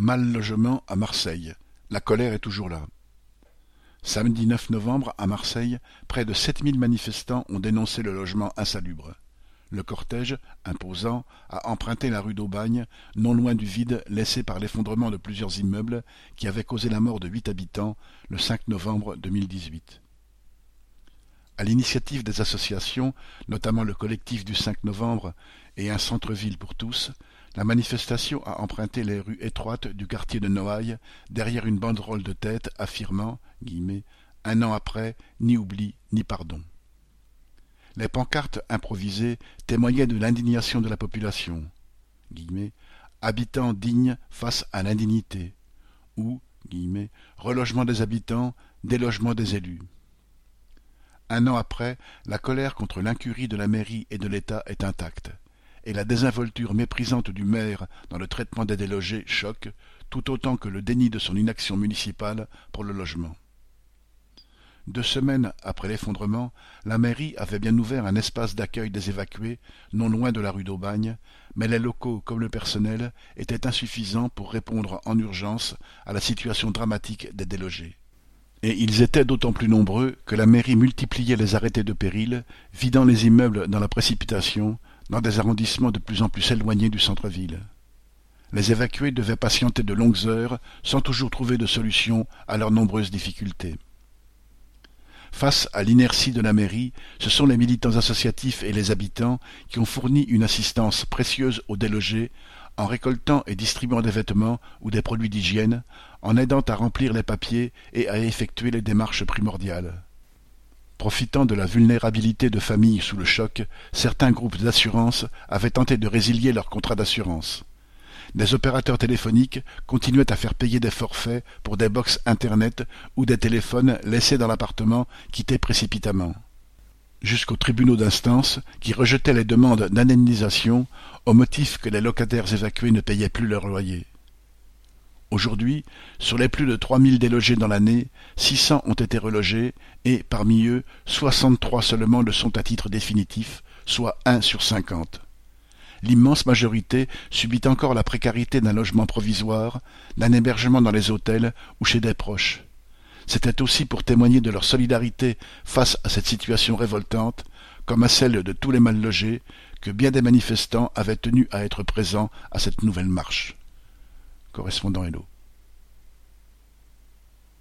Mal-logement à Marseille. La colère est toujours là. Samedi 9 novembre, à Marseille, près de 7000 manifestants ont dénoncé le logement insalubre. Le cortège, imposant, a emprunté la rue d'Aubagne, non loin du vide laissé par l'effondrement de plusieurs immeubles qui avaient causé la mort de 8 habitants le 5 novembre 2018. À l'initiative des associations, notamment le collectif du 5 novembre et un centre-ville pour tous, la manifestation a emprunté les rues étroites du quartier de Noailles derrière une banderole de tête affirmant « Un an après, ni oubli, ni pardon ». Les pancartes improvisées témoignaient de l'indignation de la population. « Habitants dignes face à l'indignité » ou « Relogement des habitants, délogement des élus ». Un an après, la colère contre l'incurie de la mairie et de l'État est intacte, et la désinvolture méprisante du maire dans le traitement des délogés choque, tout autant que le déni de son inaction municipale pour le logement. 2 semaines après l'effondrement, la mairie avait bien ouvert un espace d'accueil des évacués, non loin de la rue d'Aubagne, mais les locaux comme le personnel étaient insuffisants pour répondre en urgence à la situation dramatique des délogés. Et ils étaient d'autant plus nombreux que la mairie multipliait les arrêtés de péril, vidant les immeubles dans la précipitation, dans des arrondissements de plus en plus éloignés du centre-ville. Les évacués devaient patienter de longues heures sans toujours trouver de solution à leurs nombreuses difficultés. Face à l'inertie de la mairie, ce sont les militants associatifs et les habitants qui ont fourni une assistance précieuse aux délogés en récoltant et distribuant des vêtements ou des produits d'hygiène, en aidant à remplir les papiers et à effectuer les démarches primordiales. Profitant de la vulnérabilité de familles sous le choc, certains groupes d'assurance avaient tenté de résilier leur contrat d'assurance. Des opérateurs téléphoniques continuaient à faire payer des forfaits pour des box Internet ou des téléphones laissés dans l'appartement quittés précipitamment. Jusqu'aux tribunaux d'instance qui rejetaient les demandes d'indemnisation au motif que les locataires évacués ne payaient plus leur loyer. Aujourd'hui, sur les plus de 3000 délogés dans l'année, 600 ont été relogés et, parmi eux, 63 seulement le sont à titre définitif, soit 1 sur 50. L'immense majorité subit encore la précarité d'un logement provisoire, d'un hébergement dans les hôtels ou chez des proches. C'était aussi pour témoigner de leur solidarité face à cette situation révoltante, comme à celle de tous les mal logés, que bien des manifestants avaient tenu à être présents à cette nouvelle marche. Correspondant Hello.